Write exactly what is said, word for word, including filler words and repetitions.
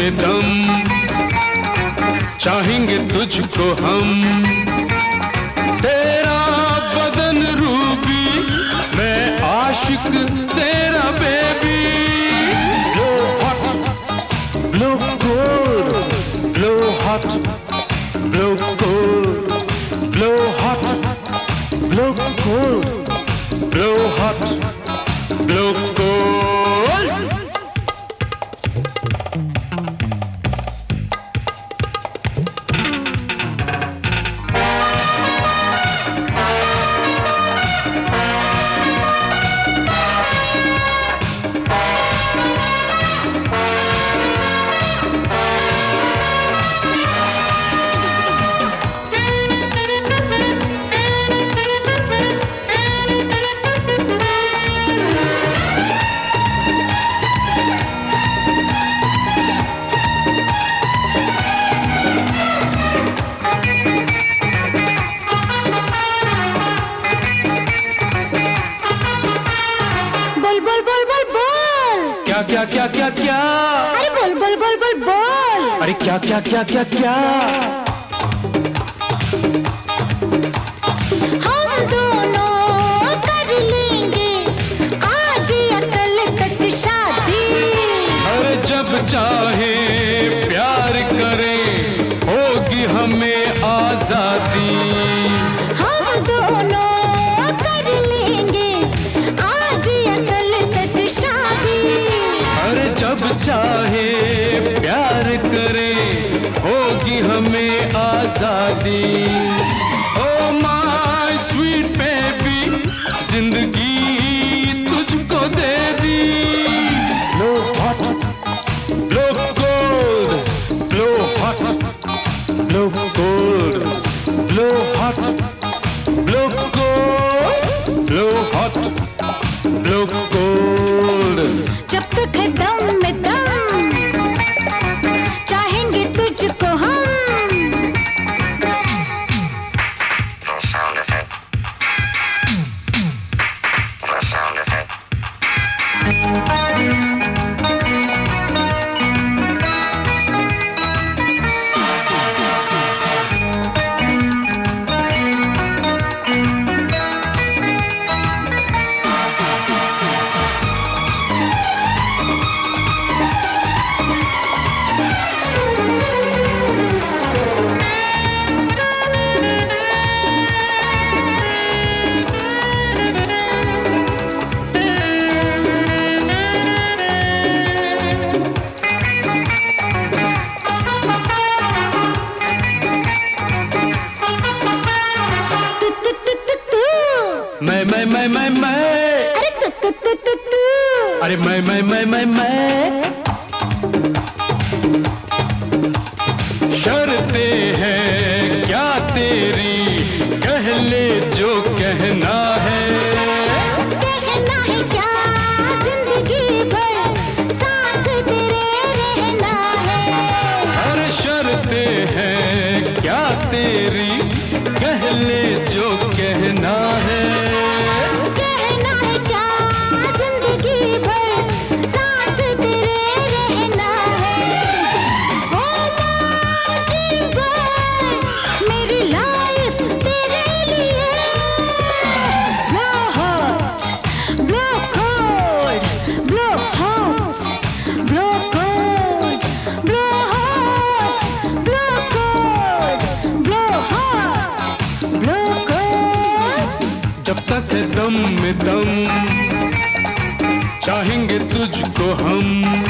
में दम, चाहेंगे तुझको हम। तेरा बदन रूबी, मैं आशिक तेरा baby. Blow hot, blow cold, blow hot, blow cold, blow hot, blow cold, blow hot, blow cold. क्या क्या क्या क्या क्या अरे बोल बोल बोल बोल बोल अरे क्या क्या क्या क्या क्या हम दोनों कर लेंगे आज या कल तक शादी। अरे जब चाहे प्यार करें, होगी हमें आजादी। हम दोनों कर लेंगे आज या कल तक शादी। अरे जब चाहे प्यार करें, होगी हमें आजादी। ओ माय स्वीट बेबी, जिंदगी तुझको दे दी। Blow hot, blow cold, blow hot, blow cold, blow hot, blow cold, blow hot, blow cold. जब तक है दम में दम, चाहेंगे तुझको हम। मैं मैं मैं मैं मैं अरे तू तू तू तू तू अरे मैं मैं मैं मैं मैं शर्तें हैं क्या तेरी, कह ले जो कहना है। कहना है क्या जिंदगी भर साथ तेरे रहना है। अरे शर्तें हैं क्या तेरी, कह ले जो कहना है। कहना है क्या जिंदगी भर साथ तेरे रहना है। ओ जीवन मेरी लाइफ तेरे लिए। Blow hot, blow cold, blow hot, blow cold, blow hot, blow cold, blow hot, blow cold. जब तक है दम में दम, चाहेंगे तुझको हम।